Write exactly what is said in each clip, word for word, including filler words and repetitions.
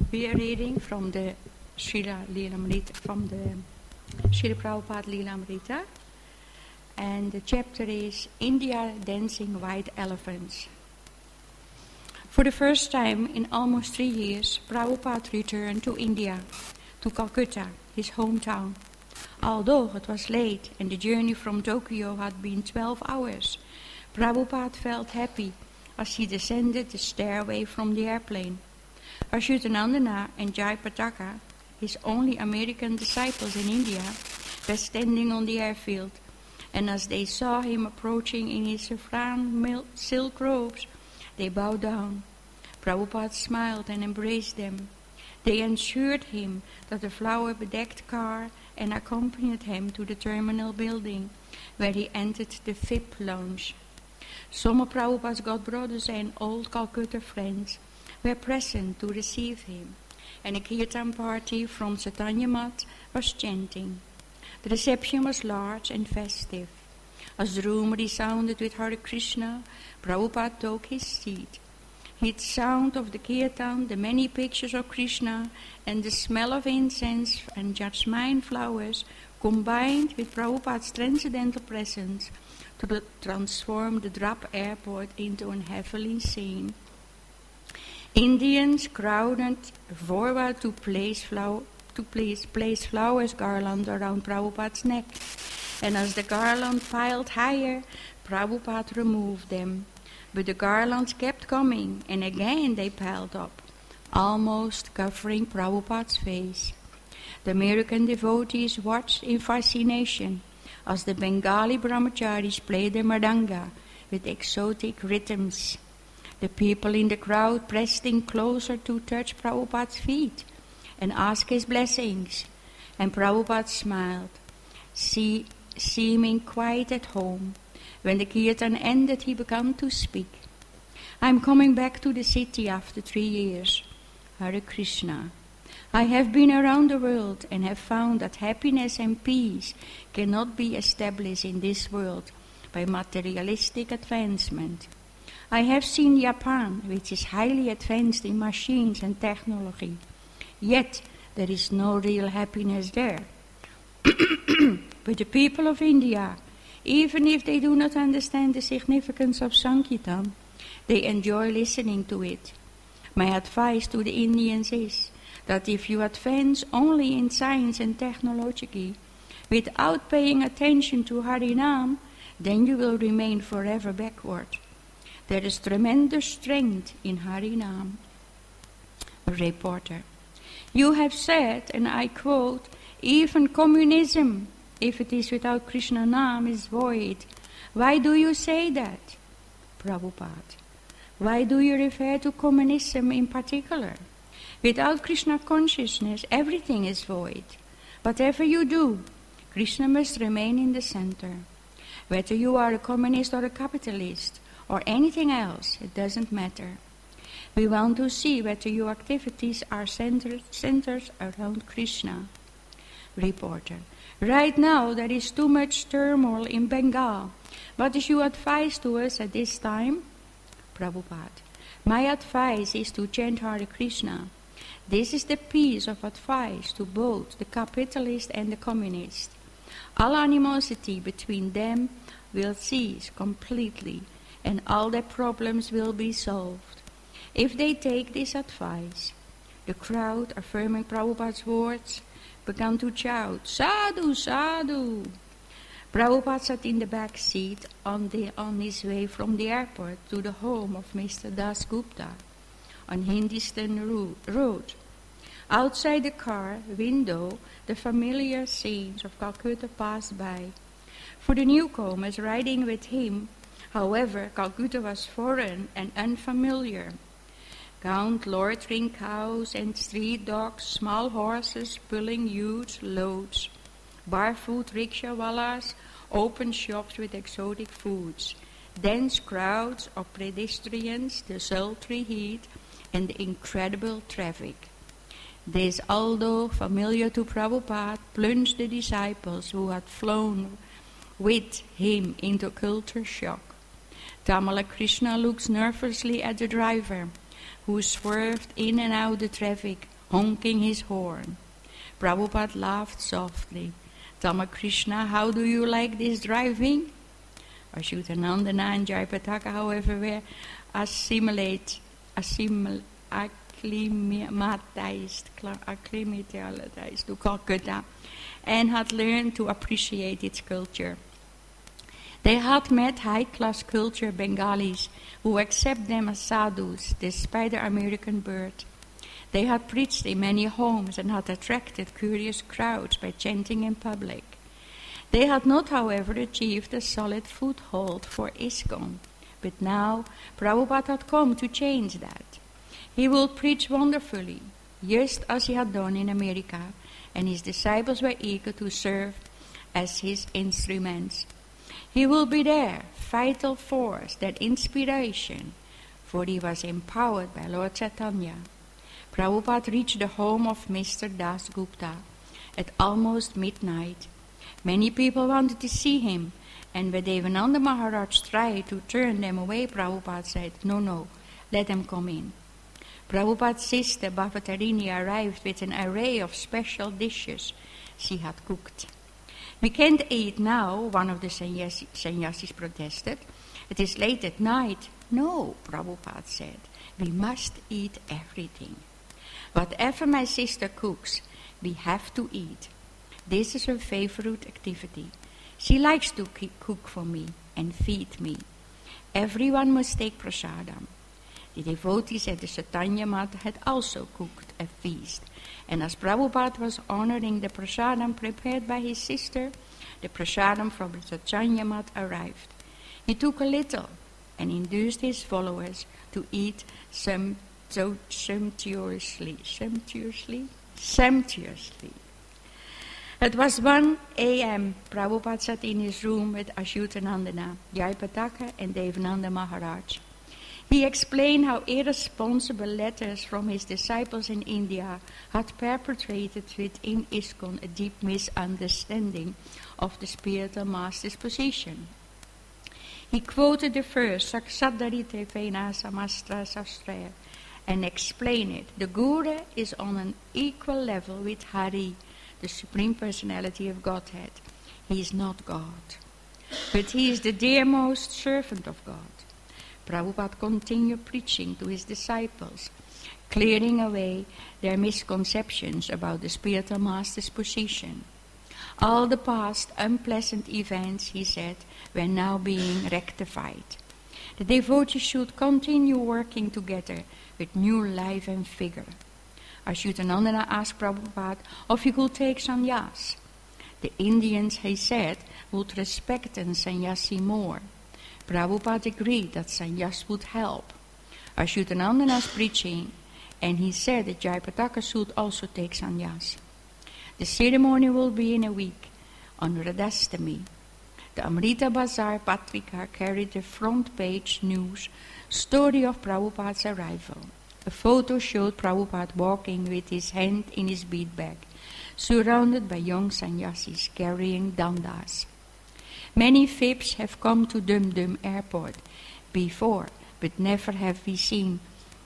We are reading from the Srila Lilamrita, from the Srila Prabhupada Lilamrita, and the chapter is India Dancing White Elephants. For the first time in almost three years, Prabhupada returned to India, to Calcutta, his hometown. Although it was late and the journey from Tokyo had been twelve hours, Prabhupada felt happy as he descended the stairway from the airplane. Achyutanandana and Jayapataka, his only American disciples in India, were standing on the airfield, and as they saw him approaching in his saffron silk robes, they bowed down. Prabhupada smiled and embraced them. They assured him that the flower-bedecked car and accompanied him to the terminal building, where he entered the V I P lounge. Some of Prabhupada's godbrothers and old Calcutta friends were present to receive him, and a kirtan party from Chaitanya Math was chanting. The reception was large and festive. As the room resounded with Hare Krishna, Prabhupada took his seat. The sound of the kirtan, the many pictures of Krishna, and the smell of incense and jasmine flowers combined with Prabhupada's transcendental presence to transform the Drap airport into a heavenly scene. Indians crowded forward to place, flow- to place, place flowers garland around Prabhupada's neck, and as the garland piled higher, Prabhupada removed them. But the garlands kept coming, and again they piled up, almost covering Prabhupada's face. The American devotees watched in fascination as the Bengali brahmacharis played the mridanga with exotic rhythms. The people in the crowd pressed in closer to touch Prabhupada's feet and ask his blessings, and Prabhupada smiled, see, seeming quite at home. When the kirtan ended, he began to speak. I'm coming back to the city after three years. Hare Krishna. I have been around the world and have found that happiness and peace cannot be established in this world by materialistic advancement. I have seen Japan, which is highly advanced in machines and technology. Yet there is no real happiness there. But the people of India, even if they do not understand the significance of Sankirtan, they enjoy listening to it. My advice to the Indians is that if you advance only in science and technology, without paying attention to Harinam, then you will remain forever backward. There is tremendous strength in Harinam. A reporter. You have said, and I quote, even communism, if it is without Krishna Nam, is void. Why do you say that? Prabhupada. Why do you refer to communism in particular? Without Krishna consciousness, everything is void. Whatever you do, Krishna must remain in the center. Whether you are a communist or a capitalist, or anything else, it doesn't matter. We want to see whether your activities are centered, centered around Krishna. Reporter. Right now there is too much turmoil in Bengal. What is your advice to us at this time? Prabhupada. My advice is to chant Hare Krishna. This is the piece of advice to both the capitalist and the communist. All animosity between them will cease completely, and all their problems will be solved. If they take this advice, the crowd, affirming Prabhupada's words, began to shout, Sadhu, Sadhu. Prabhupada sat in the back seat on, the, on his way from the airport to the home of Mister Das Gupta on Hindustan Road. Outside the car window, the familiar scenes of Calcutta passed by. For the newcomers riding with him, however, Calcutta was foreign and unfamiliar. Gaunt loitering cows and street dogs, small horses pulling huge loads, barefoot rickshawallas, open shops with exotic foods, dense crowds of pedestrians, the sultry heat, and the incredible traffic. This, although familiar to Prabhupada, plunged the disciples who had flown with him into culture shock. Tamala Krishna looks nervously at the driver, who swerved in and out the traffic, honking his horn. Prabhupada laughed softly. Ramakrishna, how do you like this driving? Achyutanandana and Jayapataka, however, were assimilate, assimil, acclimatized, acclimatized to Calcutta and had learned to appreciate its culture. They had met high-class culture Bengalis who accept them as sadhus despite their American birth. They had preached in many homes and had attracted curious crowds by chanting in public. They had not, however, achieved a solid foothold for ISKCON, but now Prabhupada had come to change that. He would preach wonderfully, just as he had done in America, and his disciples were eager to serve as his instruments. He will be their vital force, their inspiration, for he was empowered by Lord Chaitanya. Prabhupada reached the home of Mister Das Gupta at almost midnight. Many people wanted to see him, and when Devananda Maharaj tried to turn them away, Prabhupada said, no, no, let them come in. Prabhupada's sister Bhavatarini arrived with an array of special dishes she had cooked. We can't eat now, one of the sannyasi, sannyasis protested. It is late at night. No, Prabhupada said, we must eat everything. Whatever my sister cooks, we have to eat. This is her favorite activity. She likes to cook for me and feed me. Everyone must take prasadam. The devotees at the Chaitanya Mat had also cooked a feast, and as Prabhupada was honoring the prasadam prepared by his sister, the prasadam from the Chaitanya Mat arrived. He took a little and induced his followers to eat some so sumptuously, sumptuously, sumptuously. It was one a.m. Prabhupada sat in his room with Achyutanandana, Jayapataka and Devananda Maharaj. He explained how irresponsible letters from his disciples in India had perpetrated within ISKCON a deep misunderstanding of the spiritual master's position. He quoted the verse, Saksadarite Vena Samastra Sastraya, and explained it. The Guru is on an equal level with Hari, the Supreme Personality of Godhead. He is not God, but he is the dearmost servant of God. Prabhupada continued preaching to his disciples, clearing away their misconceptions about the spiritual master's position. All the past unpleasant events, he said, were now being rectified. The devotees should continue working together with new life and vigor. Achyutanandana asked Prabhupada if he could take sannyas. The Indians, he said, would respect a sannyasi more. Prabhupada agreed that sannyas would help. Achyutanandana's preaching, and he said that Jayapataka should also take sannyas. The ceremony will be in a week, on Radhastami. The Amrita Bazar Patrika carried the front page news story of Prabhupada's arrival. A photo showed Prabhupada walking with his hand in his bead bag, surrounded by young sannyasis carrying dandas. Many V I Ps have come to Dum Dum Airport before, but never have we seen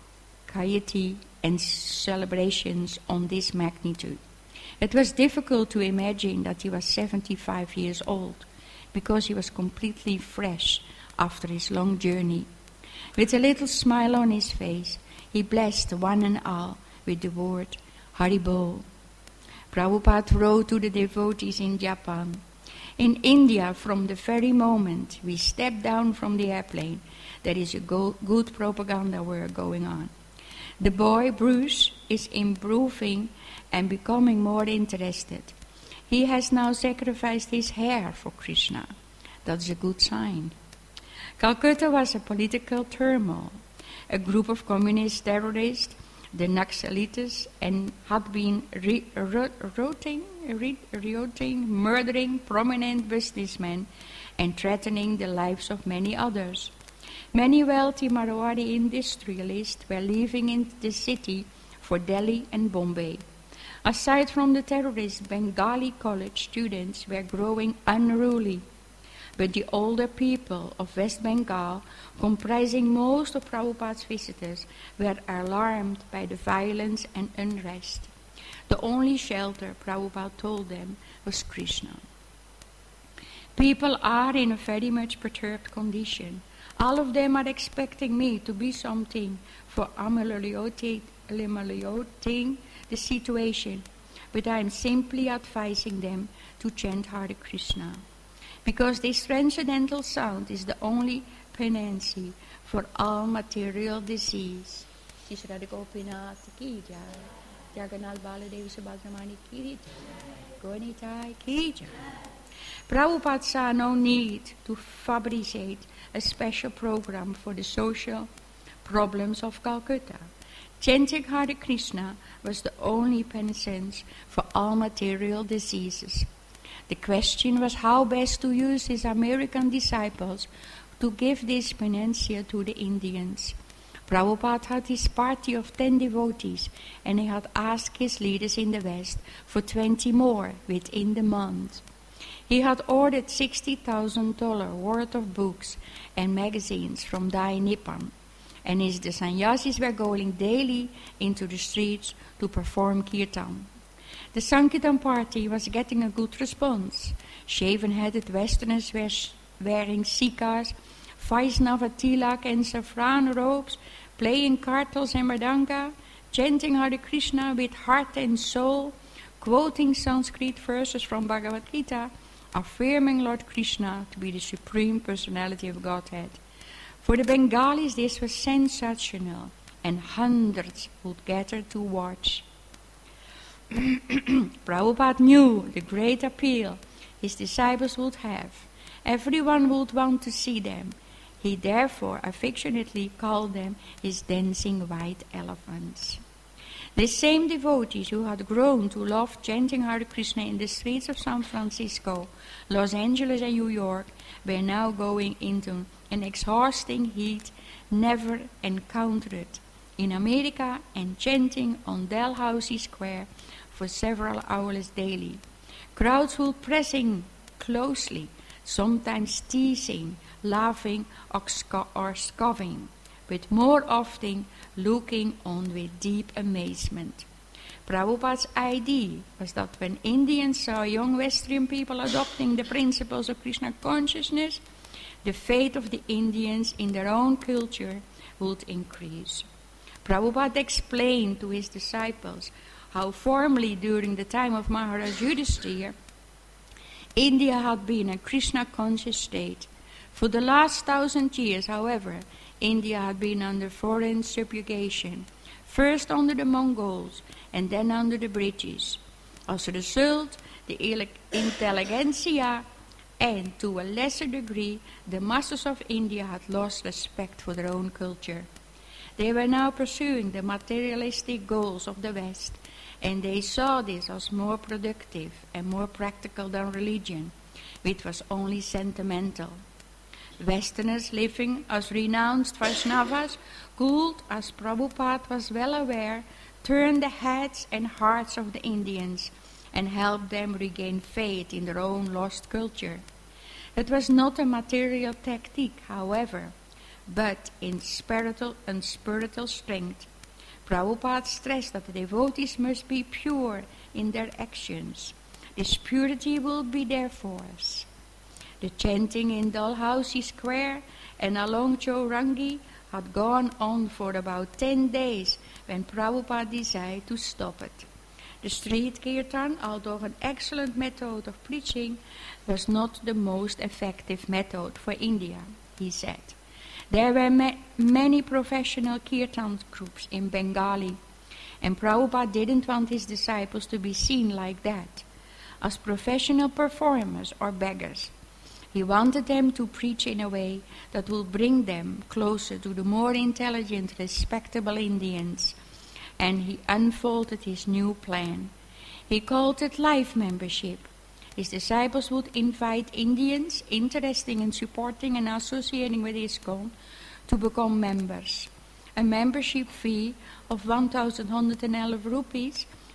gaiety and celebrations on this magnitude. It was difficult to imagine that he was seventy-five years old, because he was completely fresh after his long journey. With a little smile on his face, he blessed one and all with the word Haribol. Prabhupada wrote to the devotees in Japan, in India, from the very moment we step down from the airplane, there is a go- good propaganda war going on. The boy Bruce is improving and becoming more interested. He has now sacrificed his hair for Krishna. That's a good sign. Calcutta was a political turmoil. A group of communist terrorists, the Naxalites, and had been re- ro- rioting, re- rioting, murdering prominent businessmen and threatening the lives of many others. Many wealthy Marwari industrialists were leaving in the city for Delhi and Bombay. Aside from the terrorists, Bengali college students were growing unruly. But the older people of West Bengal, comprising most of Prabhupada's visitors, were alarmed by the violence and unrest. The only shelter, Prabhupada told them, was Krishna. People are in a very much perturbed condition. All of them are expecting me to be something for ameliorating the situation, but I am simply advising them to chant Hare Krishna, because this transcendental sound is the only panacea for all material disease. Prabhupada saw no need to fabricate a special program for the social problems of Calcutta. Chanting Hare Krishna was the only penitence for all material diseases. The question was how best to use his American disciples to give this panacea to the Indians. Prabhupada had his party of ten devotees, and he had asked his leaders in the West for twenty more within the month. He had ordered sixty thousand dollars worth of books and magazines from Dai Nippon, and his the sannyasis were going daily into the streets to perform kirtan. The Sankirtan party was getting a good response. Shaven-headed Westerners were wearing sikas, Vaisnava tilak and saffron robes, playing kartals and mridanga, chanting Hare Krishna with heart and soul, quoting Sanskrit verses from Bhagavad Gita, affirming Lord Krishna to be the Supreme Personality of Godhead. For the Bengalis this was sensational, and hundreds would gather to watch. Prabhupada knew the great appeal his disciples would have. Everyone would want to see them. He therefore affectionately called them his dancing white elephants. The same devotees who had grown to love chanting Hare Krishna in the streets of San Francisco, Los Angeles and New York were now going into an exhausting heat never encountered in America and chanting on Dalhousie Square for several hours daily. Crowds would pressing closely, sometimes teasing, laughing or, sco- or scoffing, but more often looking on with deep amazement. Prabhupada's idea was that when Indians saw young Western people adopting the principles of Krishna consciousness, the faith of the Indians in their own culture would increase. Prabhupada explained to his disciples how formerly during the time of Maharaj Yudhishthira, India had been a Krishna-conscious state. For the last thousand years, however, India had been under foreign subjugation, first under the Mongols and then under the British. As a result, the intelligentsia and, to a lesser degree, the masses of India had lost respect for their own culture. They were now pursuing the materialistic goals of the West, and they saw this as more productive and more practical than religion, which was only sentimental. Westerners living as renounced Vaishnavas could, as Prabhupada was well aware, turn the heads and hearts of the Indians and help them regain faith in their own lost culture. It was not a material technique, however, but in spiritual and spiritual strength. Prabhupada stressed that the devotees must be pure in their actions. This purity will be their force. The chanting in Dalhousie Square and along Chowrangi had gone on for about ten days when Prabhupada decided to stop it. The street kirtan, although an excellent method of preaching, was not the most effective method for India, he said. There were ma- many professional kirtan groups in Bengali, and Prabhupada didn't want his disciples to be seen like that, as professional performers or beggars. He wanted them to preach in a way that would bring them closer to the more intelligent, respectable Indians, and he unfolded his new plan. He called it life membership. His disciples would invite Indians interested in supporting and associating with ISKCON to become members. A membership fee of one thousand one hundred eleven rupees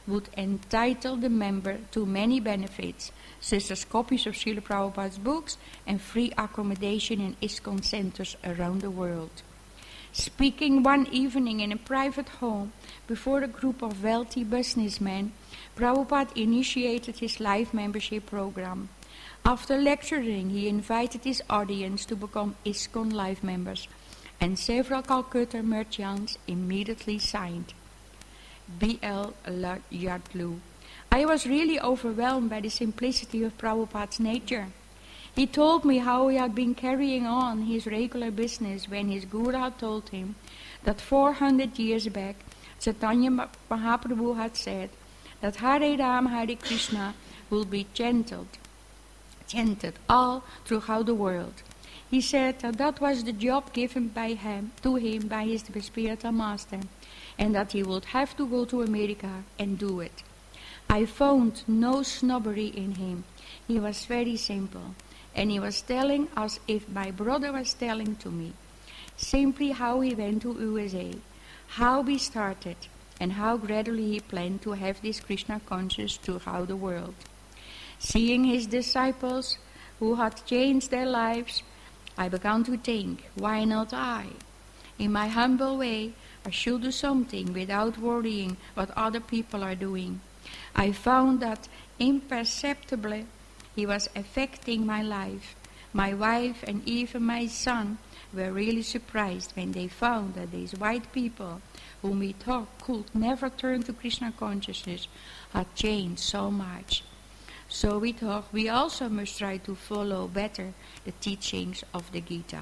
would entitle the member to many benefits, such as copies of Srila Prabhupada's books and free accommodation in ISKCON centers around the world. Speaking one evening in a private home before a group of wealthy businessmen, Prabhupada initiated his life membership program. After lecturing, he invited his audience to become ISKCON life members, and several Calcutta merchants immediately signed. B L Yardley. I was really overwhelmed by the simplicity of Prabhupada's nature. He told me how he had been carrying on his regular business when his guru had told him that four hundred years back, Chaitanya Mahaprabhu had said that Hare Ram, Hare Krishna will be chanted, chanted all throughout the world. He said that that was the job given by him, to him by his spiritual master, and that he would have to go to America and do it. I found no snobbery in him. He was very simple, and he was telling as if my brother was telling to me, simply how he went to U S A, how he started, and how gradually he planned to have this Krishna conscious throughout the world. Seeing his disciples who had changed their lives, I began to think, why not I? In my humble way, I should do something without worrying what other people are doing. I found that imperceptibly he was affecting my life. My wife and even my son were really surprised when they found that these white people, whom we thought could never turn to Krishna consciousness, had changed so much. So we thought we also must try to follow better the teachings of the Gita.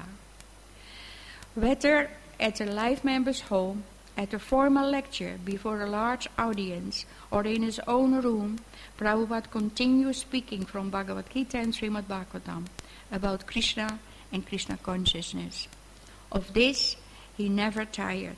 Whether at a life member's home, at a formal lecture before a large audience, or in his own room, Prabhupada continued speaking from Bhagavad Gita and Srimad Bhagavatam about Krishna and Krishna consciousness. Of this, he never tired.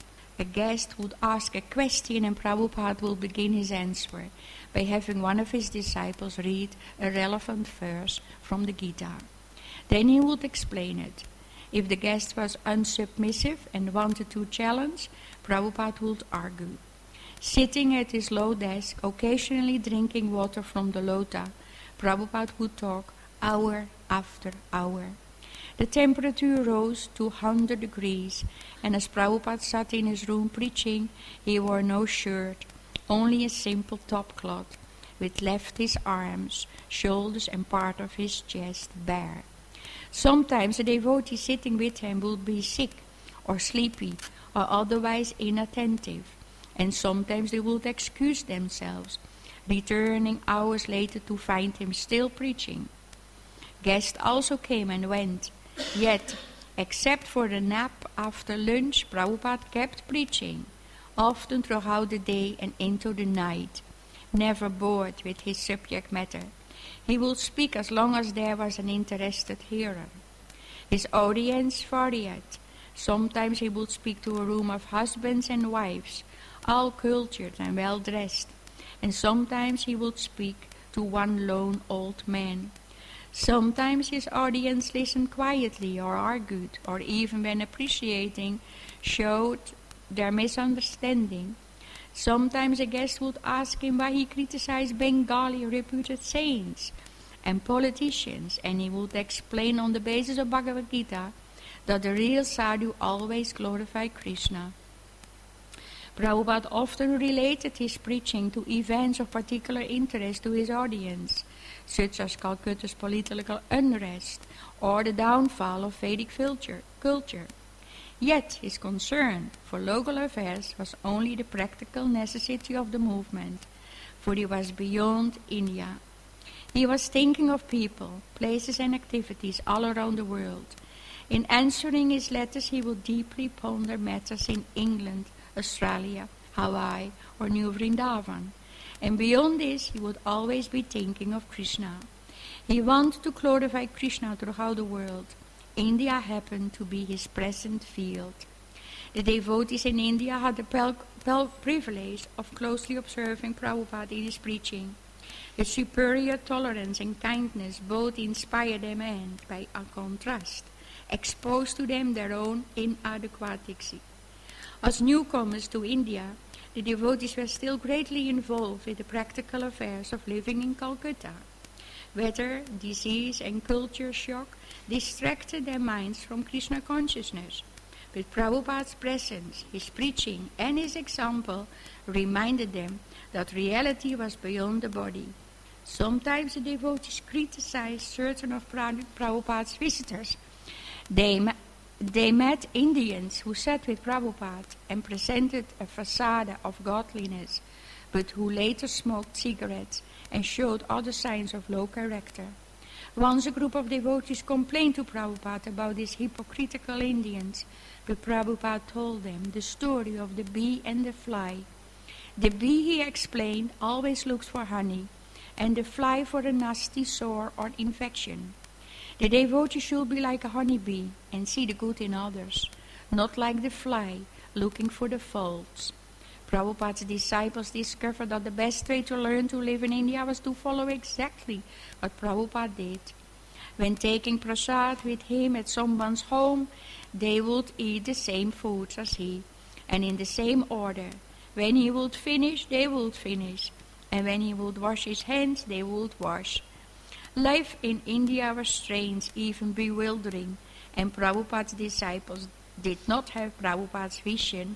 A guest would ask a question and Prabhupada would begin his answer by having one of his disciples read a relevant verse from the Gita. Then he would explain it. If the guest was unsubmissive and wanted to challenge, Prabhupada would argue. Sitting at his low desk, occasionally drinking water from the lota, Prabhupada would talk hour after hour. The temperature rose to one hundred degrees, and as Prabhupada sat in his room preaching, he wore no shirt, only a simple topcloth, which left his arms, shoulders and part of his chest bare. Sometimes a devotee sitting with him would be sick or sleepy or otherwise inattentive, and sometimes they would excuse themselves, returning hours later to find him still preaching. Guests also came and went, yet, except for the nap after lunch, Prabhupada kept preaching, often throughout the day and into the night, never bored with his subject matter. He would speak as long as there was an interested hearer. His audience varied. Sometimes he would speak to a room of husbands and wives, all cultured and well-dressed, and sometimes he would speak to one lone old man. Sometimes his audience listened quietly or argued, or even when appreciating, showed their misunderstanding. Sometimes a guest would ask him why he criticized Bengali reputed saints and politicians, and he would explain on the basis of Bhagavad Gita that the real sadhu always glorified Krishna. Prabhupada often related his preaching to events of particular interest to his audience, such as Calcutta's political unrest or the downfall of Vedic culture. culture. Yet his concern for local affairs was only the practical necessity of the movement, for he was beyond India. He was thinking of people, places and activities all around the world. In answering his letters, he would deeply ponder matters in England, Australia, Hawaii, or New Vrindavan. And beyond this, he would always be thinking of Krishna. He wanted to glorify Krishna throughout the world. India happened to be his present field. The devotees in India had the pel- pel- privilege of closely observing Prabhupada in his preaching. His superior tolerance and kindness both inspired them and, by a contrast, exposed to them their own inadequacy. As newcomers to India, the devotees were still greatly involved with the practical affairs of living in Calcutta. Weather, disease, and culture shock distracted their minds from Krishna consciousness. But Prabhupada's presence, his preaching, and his example reminded them that reality was beyond the body. Sometimes the devotees criticized certain of Prabhupada's visitors. They, they met Indians who sat with Prabhupada and presented a facade of godliness, but who later smoked cigarettes and showed other signs of low character. Once a group of devotees complained to Prabhupada about these hypocritical Indians, but Prabhupada told them the story of the bee and the fly. The bee, he explained, always looks for honey, and the fly for a nasty sore or infection. The devotee should be like a honeybee and see the good in others, not like the fly looking for the faults. Prabhupada's disciples discovered that the best way to learn to live in India was to follow exactly what Prabhupada did. When taking prasad with him at someone's home, they would eat the same foods as he, and in the same order. When he would finish, they would finish, and when he would wash his hands, they would wash. Life in India was strange, even bewildering, and Prabhupada's disciples did not have Prabhupada's vision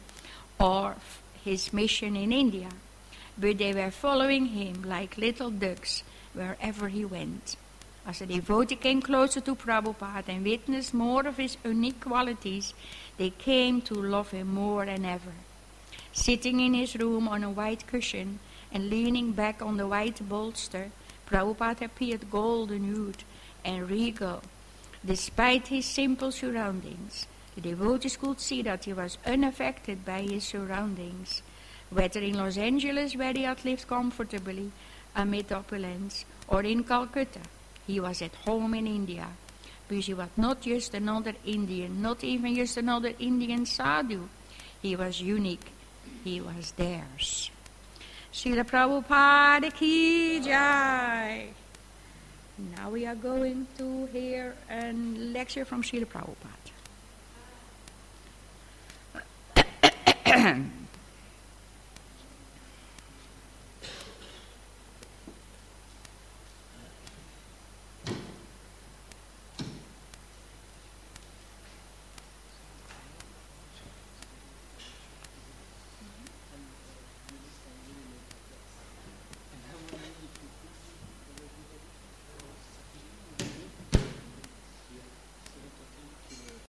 or his mission in India, but they were following him like little ducks wherever he went. As the devotee came closer to Prabhupada and witnessed more of his unique qualities, they came to love him more than ever. Sitting in his room on a white cushion and leaning back on the white bolster, Prabhupada appeared golden-hued and regal. Despite his simple surroundings, the devotees could see that he was unaffected by his surroundings. Whether in Los Angeles, where he had lived comfortably amid opulence, or in Calcutta, he was at home in India, because he was not just another Indian, not even just another Indian sadhu. He was unique. He was theirs. Srila Prabhupada ki jai. Now we are going to hear a lecture from Srila Prabhupada.